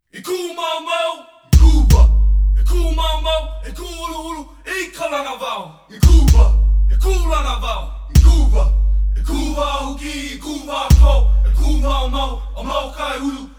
Ikumamo, Ikuba, Ikumamo, Ikululu, Ikalanavao, Ikuba, Ikulanavao, Ikuba, Ikuba Huki, Ikuba Po, Ikumamo, Amokai Ulu.